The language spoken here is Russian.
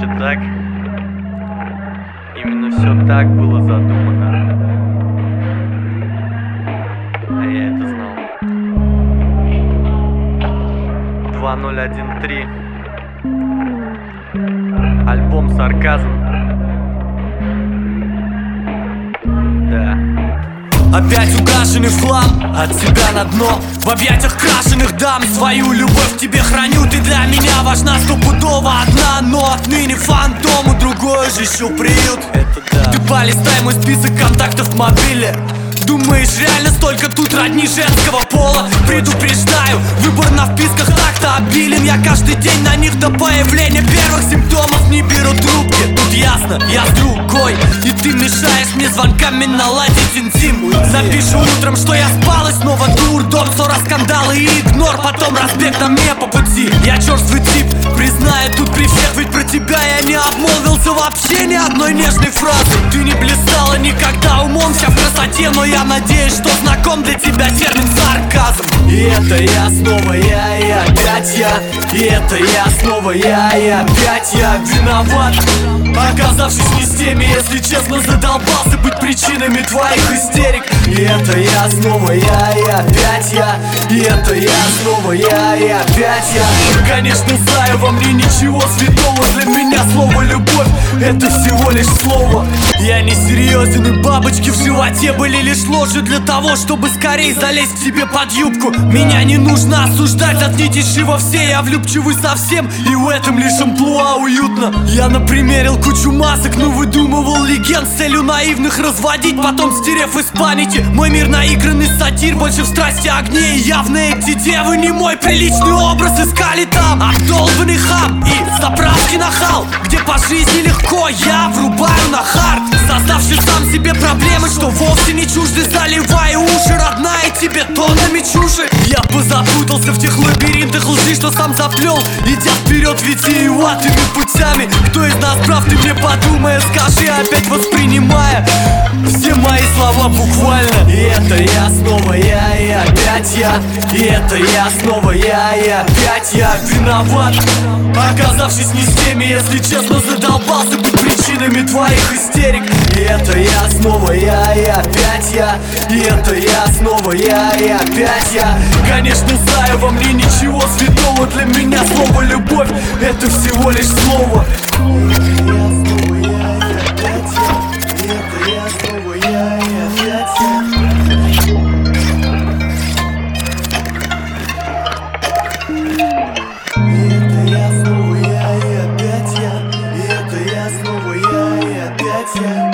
Короче, так. Именно все так было задумано. А я это знал. 2013. Альбом «Сарказм». Да. Опять угашенный в хлам, от себя на дно. В объятиях крашеных дам свою любовь тебе храню. Ты для меня важна стопудово одна, но отныне фантому другой же ищу приют. Это да. Ты полистай мой список контактов в мобиле. Думаешь, реально столько тут родни женского пола? Предупреждаю, выбор на вписках так-то обилен. Я каждый день на них до появления первых симптомов не беру трубки. Тут ясно, я с другой, и ты мешаешь мне звонками наладить интим. Напишу утром, что я спал, и снова дурдом. Ссора, скандалы и игнор, потом разбег на мне по пути. Я черствый тип, признаю тут при всех, ведь про тебя я не обмолвился вообще ни одной нежной фразы. Ты не блистала никогда умом, вся в красоте, но я надеюсь, что знаком для тебя термин «сарказм». И это я снова я, и опять я. И это я снова я, и опять я виноват, оказавшись не с теми, если честно, задолбался быть причинами твоих истерик. И это я снова я, и опять я. И это я снова я, и опять я. Конечно, знаю, во мне ничего святого. Для меня слово «любовь» — это всего лишь слово. Я не серьезен, и бабочки в животе были лишь ложью для того, чтобы скорее залезть к тебе под юбку. Меня не нужно осуждать, отнитишь во все. Я влюбчивый совсем, и в этом лишь амплуа уютно. Я напримерил кучу масок, но выдумывал легенд с целью наивных разводить, потом стерев из памяти. Мой мир наигранный сатир, больше в страсти огней. Явно эти девы не мой приличный образ искали там. Обдолбанный хам и заправки нахал, где по жизни легко я врубаю на хард, создавший сам себе проблемы, что вовсе не чужды. Заливаю уши, родная, тебе тоннами чуши. Я позапутался в тех лабиринтах лжи, что сам заплел, идя вперед витиеватыми путями. Кто из нас прав, ты мне подумай, скажи, опять воспринимая все мои слова буквально. И это я снова я, и опять я. И это я снова я, и опять я виноват, оказавшись не с теми, если честно, задолбался быть причинами твоих истерик. И это я снова я, и опять я. И это я снова я, и опять я. Конечно, знаю, во мне ничего святого. Для меня слово «любовь» — это всего лишь слово. Yeah.